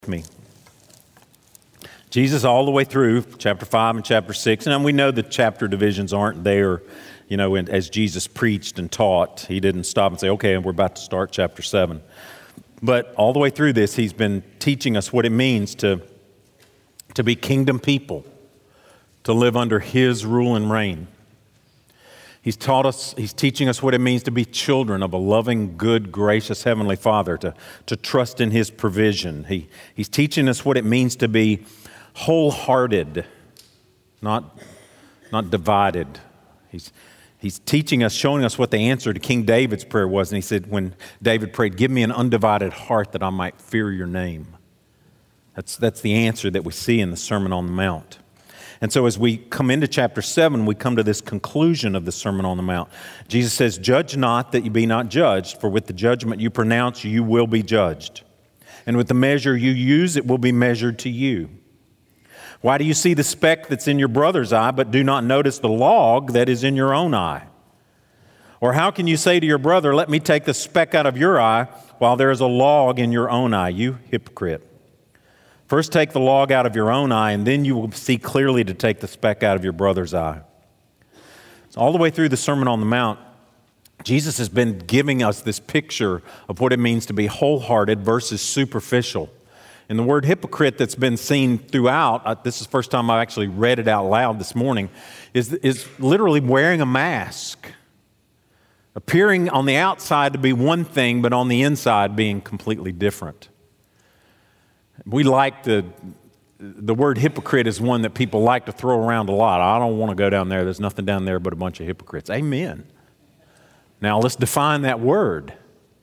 Me. Jesus all the way through chapter 5 and chapter 6, and we know the chapter divisions aren't there, as Jesus preached and taught. He didn't stop and say, okay, we're about to start chapter 7. But all the way through this, he's been teaching us what it means to be kingdom people, to live under his rule and reign. He's teaching us what it means to be children of a loving, good, gracious Heavenly Father, to trust in his provision. He's teaching us what it means to be wholehearted, not divided. He's teaching us, showing us what the answer to King David's prayer was. And he said, when David prayed, give me an undivided heart that I might fear your name. That's the answer that we see in the Sermon on the Mount. And so as we come into chapter 7, we come to this conclusion of the Sermon on the Mount. Jesus says, judge not that you be not judged, for with the judgment you pronounce, you will be judged. And with the measure you use, it will be measured to you. Why do you see the speck that's in your brother's eye, but do not notice the log that is in your own eye? Or how can you say to your brother, let me take the speck out of your eye, while there is a log in your own eye, you hypocrite? First take the log out of your own eye, and then you will see clearly to take the speck out of your brother's eye. So all the way through the Sermon on the Mount, Jesus has been giving us this picture of what it means to be wholehearted versus superficial. And the word hypocrite that's been seen throughout, this is the first time I've actually read it out loud this morning, is literally wearing a mask. Appearing on the outside to be one thing, but on the inside being completely different. We like the word hypocrite is one that people like to throw around a lot. I don't want to go down there. There's nothing down there but a bunch of hypocrites. Amen. Now let's define that word.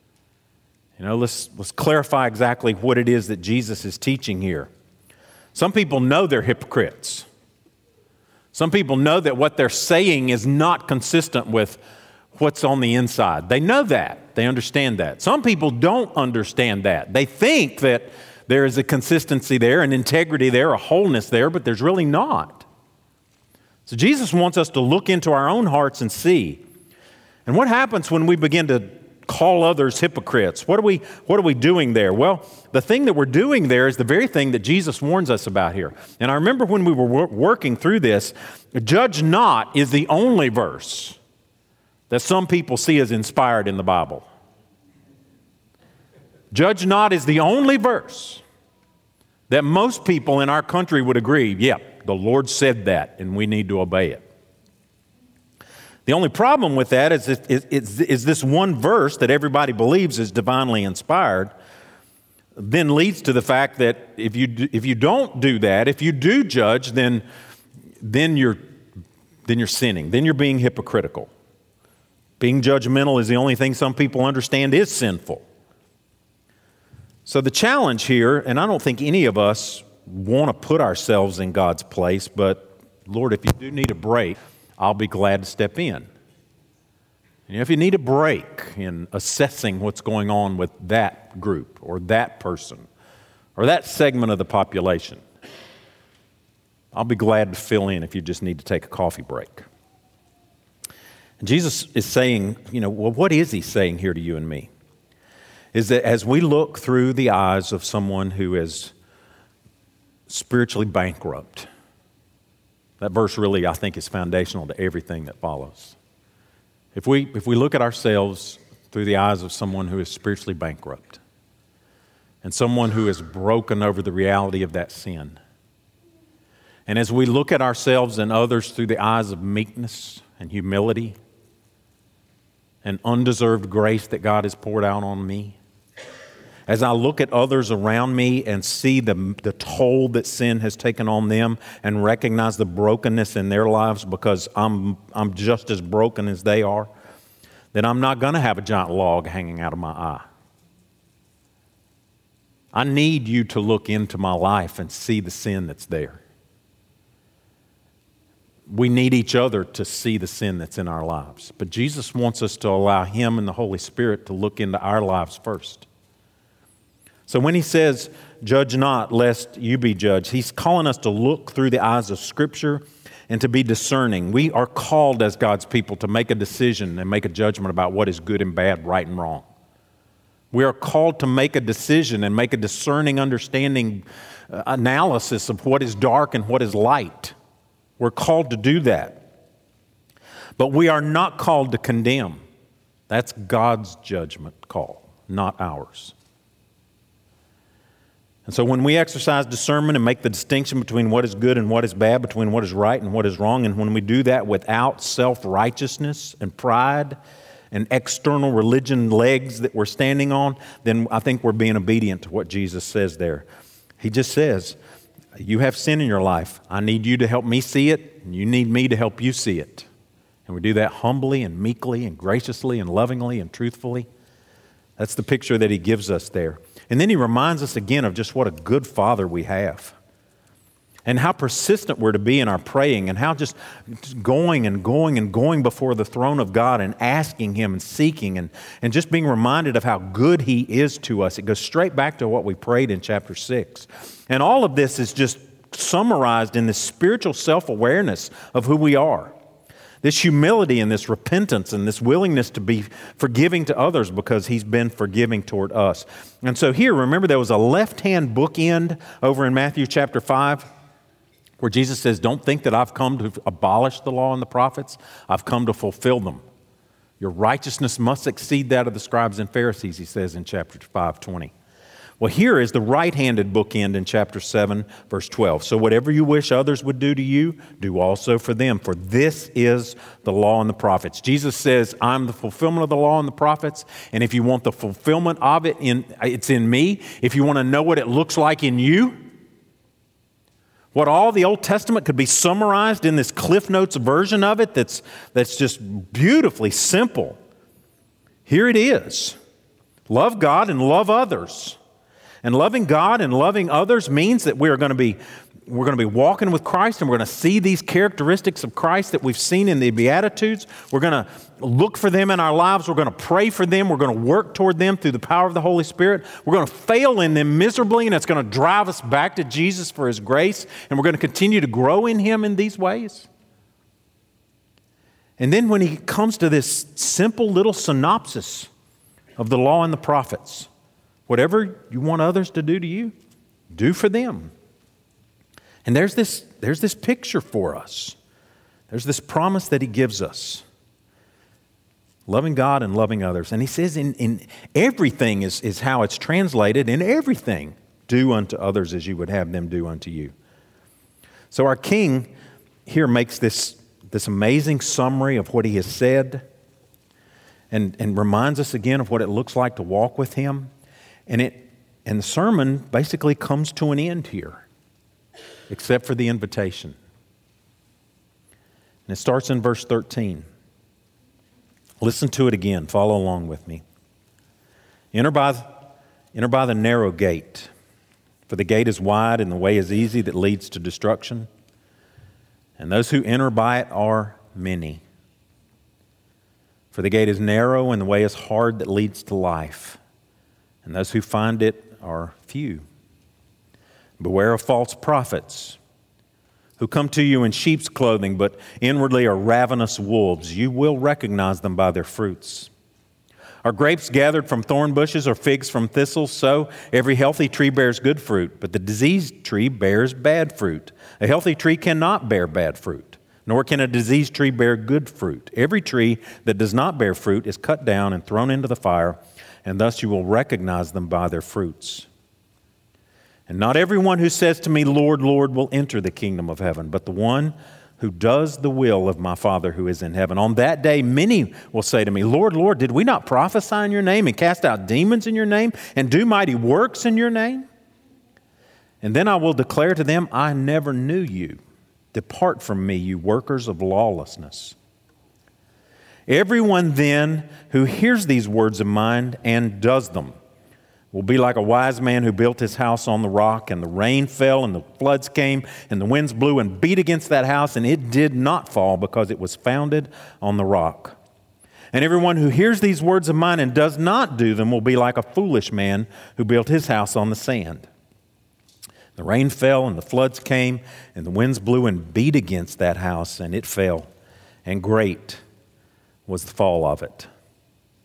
Let's clarify exactly what it is that Jesus is teaching here. Some people know they're hypocrites. Some people know that what they're saying is not consistent with what's on the inside. They know that. They understand that. Some people don't understand that. They think that there is a consistency there, an integrity there, a wholeness there, but there's really not. So Jesus wants us to look into our own hearts and see. And what happens when we begin to call others hypocrites? What are we doing there? Well, the thing that we're doing there is the very thing that Jesus warns us about here. And I remember when we were working through this, judge not is the only verse that some people see as inspired in the Bible. Judge not is the only verse that most people in our country would agree, yeah, the Lord said that and we need to obey it. The only problem with that is this one verse that everybody believes is divinely inspired then leads to the fact that if you don't do that, if you do judge, then you're sinning. Then you're being hypocritical. Being judgmental is the only thing some people understand is sinful. So the challenge here, and I don't think any of us want to put ourselves in God's place, but Lord, if you do need a break, I'll be glad to step in. And if you need a break in assessing what's going on with that group or that person or that segment of the population, I'll be glad to fill in if you just need to take a coffee break. And Jesus is saying, well, what is he saying here to you and me? Is that as we look through the eyes of someone who is spiritually bankrupt, that verse really, I think, is foundational to everything that follows. If we look at ourselves through the eyes of someone who is spiritually bankrupt and someone who is broken over the reality of that sin, and as we look at ourselves and others through the eyes of meekness and humility and undeserved grace that God has poured out on me, as I look at others around me and see the toll that sin has taken on them and recognize the brokenness in their lives because I'm just as broken as they are, then I'm not going to have a giant log hanging out of my eye. I need you to look into my life and see the sin that's there. We need each other to see the sin that's in our lives. But Jesus wants us to allow him and the Holy Spirit to look into our lives first. So when he says, judge not lest you be judged, he's calling us to look through the eyes of Scripture and to be discerning. We are called as God's people to make a decision and make a judgment about what is good and bad, right and wrong. We are called to make a decision and make a discerning understanding analysis of what is dark and what is light. We're called to do that. But we are not called to condemn. That's God's judgment call, not ours. And so when we exercise discernment and make the distinction between what is good and what is bad, between what is right and what is wrong, and when we do that without self-righteousness and pride and external religion legs that we're standing on, then I think we're being obedient to what Jesus says there. He just says, you have sin in your life. I need you to help me see it, and you need me to help you see it. And we do that humbly and meekly and graciously and lovingly and truthfully. That's the picture that he gives us there. And then he reminds us again of just what a good Father we have. And how persistent we're to be in our praying, and how just going and going and going before the throne of God and asking Him and seeking and just being reminded of how good He is to us. It goes straight back to what we prayed in chapter 6. And all of this is just summarized in this spiritual self-awareness of who we are. This humility and this repentance and this willingness to be forgiving to others because He's been forgiving toward us. And so here, remember, there was a left-hand bookend over in Matthew chapter 5 where Jesus says, don't think that I've come to abolish the law and the prophets. I've come to fulfill them. Your righteousness must exceed that of the scribes and Pharisees, he says in chapter 5:20. Well, here is the right-handed bookend in chapter 7, verse 12. So whatever you wish others would do to you, do also for them, for this is the law and the prophets. Jesus says, I'm the fulfillment of the law and the prophets, and if you want the fulfillment of it, it's in me. If you want to know what it looks like in you, what all the Old Testament could be summarized in this Cliff Notes version of it that's just beautifully simple. Here it is. Love God and love others. And loving God and loving others means that we're going to be walking with Christ, and we're going to see these characteristics of Christ that we've seen in the Beatitudes. We're going to look for them in our lives. We're going to pray for them. We're going to work toward them through the power of the Holy Spirit. We're going to fail in them miserably, and it's going to drive us back to Jesus for His grace, and we're going to continue to grow in Him in these ways. And then when He comes to this simple little synopsis of the law and the prophets, whatever you want others to do to you, do for them. And there's this picture for us. There's this promise that He gives us. Loving God and loving others. And He says in everything is how it's translated. In everything, do unto others as you would have them do unto you. So our King here makes this amazing summary of what He has said and reminds us again of what it looks like to walk with Him. And the sermon basically comes to an end here, except for the invitation. And it starts in verse 13. Listen to it again. Follow along with me. Enter by the narrow gate, for the gate is wide and the way is easy that leads to destruction, and those who enter by it are many. For the gate is narrow and the way is hard that leads to life, and those who find it are few. Beware of false prophets who come to you in sheep's clothing, but inwardly are ravenous wolves. You will recognize them by their fruits. Are grapes gathered from thorn bushes or figs from thistles? So every healthy tree bears good fruit, but the diseased tree bears bad fruit. A healthy tree cannot bear bad fruit, nor can a diseased tree bear good fruit. Every tree that does not bear fruit is cut down and thrown into the fire, and thus you will recognize them by their fruits. And not everyone who says to me, Lord, Lord, will enter the kingdom of heaven, but the one who does the will of my Father who is in heaven. On that day, many will say to me, Lord, Lord, did we not prophesy in your name and cast out demons in your name and do mighty works in your name? And then I will declare to them, I never knew you. Depart from me, you workers of lawlessness. Everyone then who hears these words of mine and does them will be like a wise man who built his house on the rock, and the rain fell and the floods came and the winds blew and beat against that house, and it did not fall because it was founded on the rock. And everyone who hears these words of mine and does not do them will be like a foolish man who built his house on the sand. The rain fell and the floods came and the winds blew and beat against that house, and it fell, and great was the fall of it.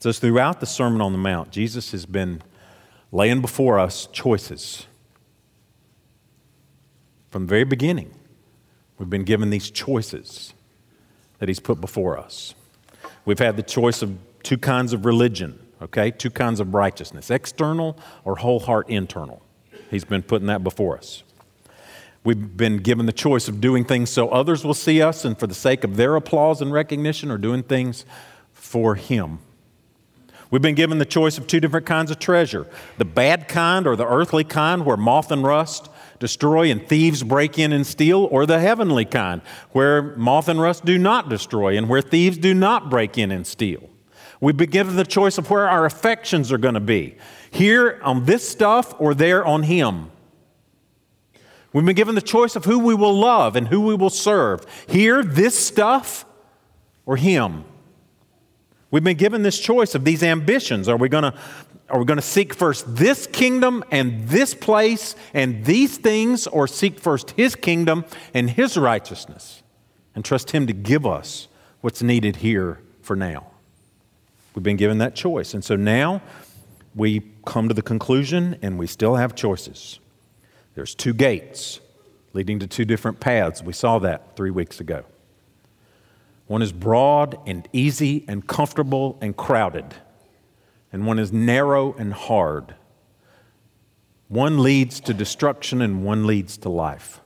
So throughout the Sermon on the Mount, Jesus has been laying before us choices. From the very beginning, we've been given these choices that he's put before us. We've had the choice of two kinds of religion, okay? Two kinds of righteousness, external or whole heart internal. He's been putting that before us. We've been given the choice of doing things so others will see us and for the sake of their applause and recognition, or doing things for him. We've been given the choice of two different kinds of treasure, the bad kind or the earthly kind where moth and rust destroy and thieves break in and steal, or the heavenly kind where moth and rust do not destroy and where thieves do not break in and steal. We've been given the choice of where our affections are going to be, here on this stuff or there on him. We've been given the choice of who we will love and who we will serve, here, this stuff, or him. We've been given this choice of these ambitions. Are we going to seek first this kingdom and this place and these things, or seek first his kingdom and his righteousness and trust him to give us what's needed here for now? We've been given that choice. And so now we come to the conclusion, and we still have choices. There's two gates leading to two different paths. We saw that 3 weeks ago. One is broad and easy and comfortable and crowded, and one is narrow and hard. One leads to destruction and one leads to life.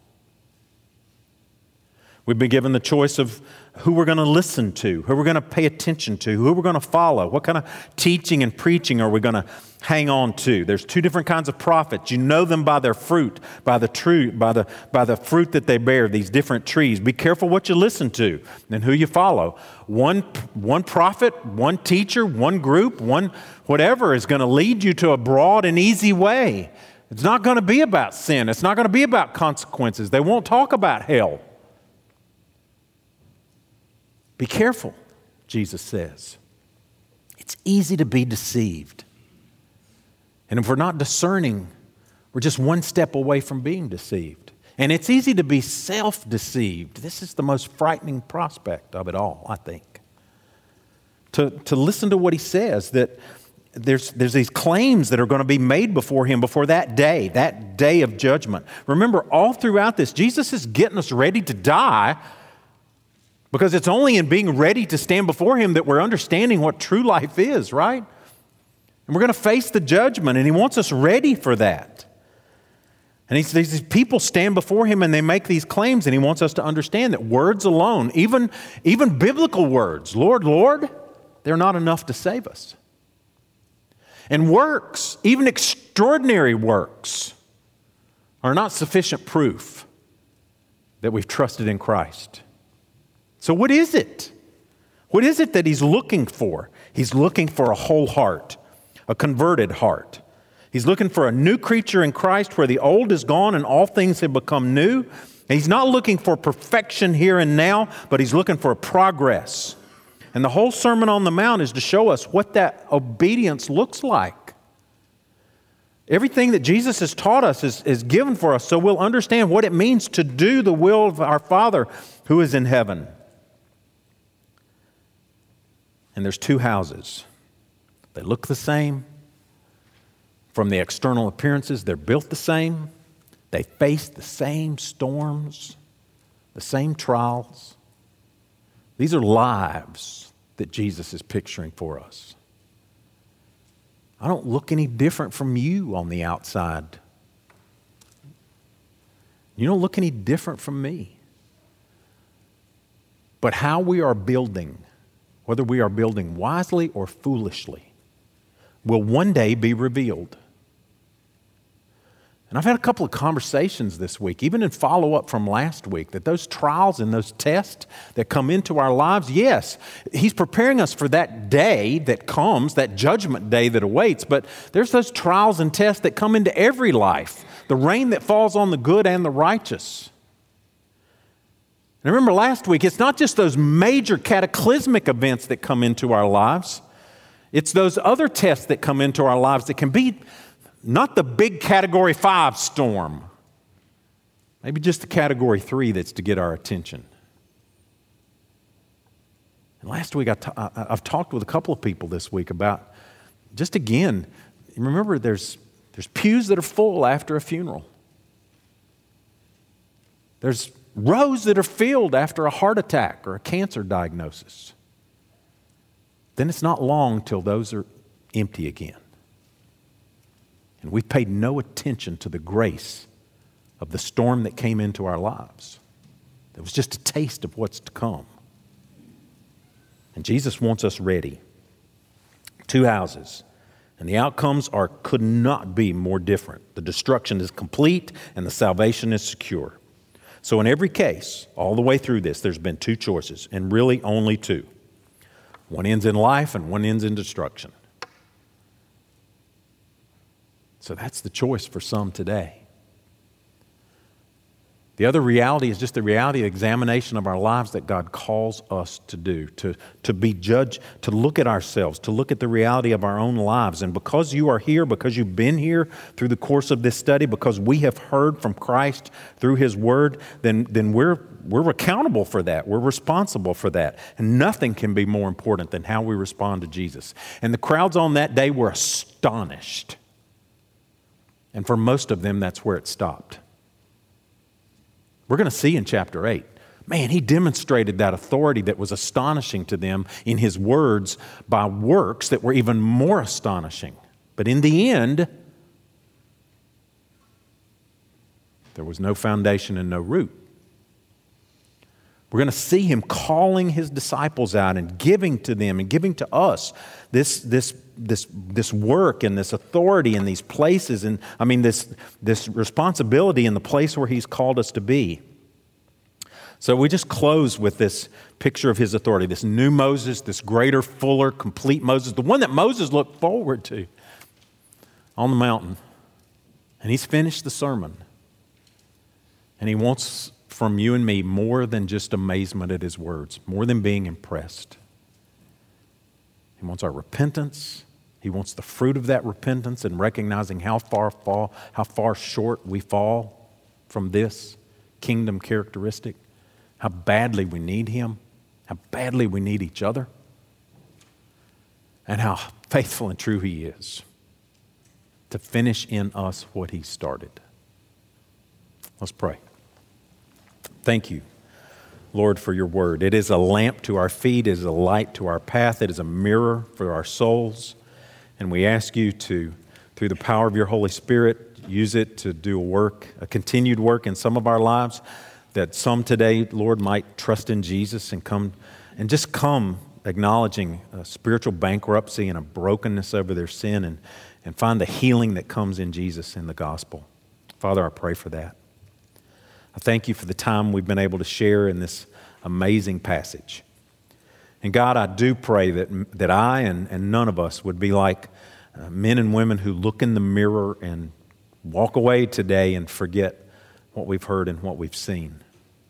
We've been given the choice of who we're going to listen to, who we're going to pay attention to, who we're going to follow. What kind of teaching and preaching are we going to hang on to? There's two different kinds of prophets. You know them by their fruit, by the fruit that they bear, these different trees. Be careful what you listen to and who you follow. One prophet, one teacher, one group, one whatever is going to lead you to a broad and easy way. It's not going to be about sin. It's not going to be about consequences. They won't talk about hell. Be careful, Jesus says. It's easy to be deceived. And if we're not discerning, we're just one step away from being deceived. And it's easy to be self-deceived. This is the most frightening prospect of it all, I think. To listen to what he says, that there's these claims that are going to be made before him before that day of judgment. Remember, all throughout this, Jesus is getting us ready to die, because it's only in being ready to stand before him that we're understanding what true life is, right? And we're going to face the judgment, and he wants us ready for that. And these people stand before him and they make these claims, and he wants us to understand that words alone, even biblical words, Lord, Lord, they're not enough to save us. And works, even extraordinary works, are not sufficient proof that we've trusted in Christ. So what is it? What is it that he's looking for? He's looking for a whole heart, a converted heart. He's looking for a new creature in Christ where the old is gone and all things have become new. And he's not looking for perfection here and now, but he's looking for progress. And the whole Sermon on the Mount is to show us what that obedience looks like. Everything that Jesus has taught us is given for us so we'll understand what it means to do the will of our Father who is in heaven. And there's two houses. They look the same. From the external appearances, they're built the same. They face the same storms, the same trials. These are lives that Jesus is picturing for us. I don't look any different from you on the outside. You don't look any different from me. But how we are building, whether we are building wisely or foolishly, will one day be revealed. And I've had a couple of conversations this week, even in follow-up from last week, that those trials and those tests that come into our lives, yes, he's preparing us for that day that comes, that judgment day that awaits, but there's those trials and tests that come into every life, the rain that falls on the good and the righteous. And remember last week, it's not just those major cataclysmic events that come into our lives. It's those other tests that come into our lives that can be not the big Category 5 storm. Maybe just the Category 3 that's to get our attention. And Last week, I've talked with a couple of people this week about, just again, remember there's pews that are full after a funeral. There's rows that are filled after a heart attack or a cancer diagnosis. Then it's not long till those are empty again. And we've paid no attention to the grace of the storm that came into our lives. It was just a taste of what's to come. And Jesus wants us ready. 2 houses. And the outcomes could not be more different. The destruction is complete and the salvation is secure. So in every case, all the way through this, there's been 2 choices, and really only 2. One ends in life and one ends in destruction. So that's the choice for some today. The other reality is just the reality of examination of our lives that God calls us to do, to be judged, to look at ourselves, to look at the reality of our own lives. And because you are here, because you've been here through the course of this study, because we have heard from Christ through His Word, then we're accountable for that. We're responsible for that. And nothing can be more important than how we respond to Jesus. And the crowds on that day were astonished. And for most of them, that's where it stopped. We're going to see in chapter 8, man, He demonstrated that authority that was astonishing to them in His words by works that were even more astonishing. But in the end, there was no foundation and no root. We're going to see Him calling His disciples out and giving to them and giving to us this work and this authority in these places, and this responsibility in the place where He's called us to be. So we just close with this picture of His authority, this new Moses, this greater, fuller, complete Moses, the one that Moses looked forward to on the mountain. And he's finished the sermon. And He wants from you and me more than just amazement at His words, more than being impressed. He wants our repentance. He wants the fruit of that repentance and recognizing how far short we fall from this kingdom characteristic, how badly we need Him, how badly we need each other, and how faithful and true He is to finish in us what He started. Let's pray. Thank you, Lord, for your word. It is a lamp to our feet. It is a light to our path. It is a mirror for our souls. And we ask you to, through the power of your Holy Spirit, use it to do a continued work in some of our lives, that some today, Lord, might trust in Jesus and come acknowledging a spiritual bankruptcy and a brokenness over their sin and find the healing that comes in Jesus in the gospel. Father, I pray for that. I thank you for the time we've been able to share in this amazing passage. And God, I do pray that I and none of us would be like men and women who look in the mirror and walk away today and forget what we've heard and what we've seen.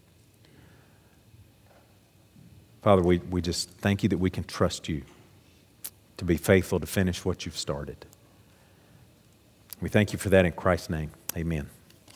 Father, we just thank you that we can trust you to be faithful to finish what you've started. We thank you for that in Christ's name. Amen.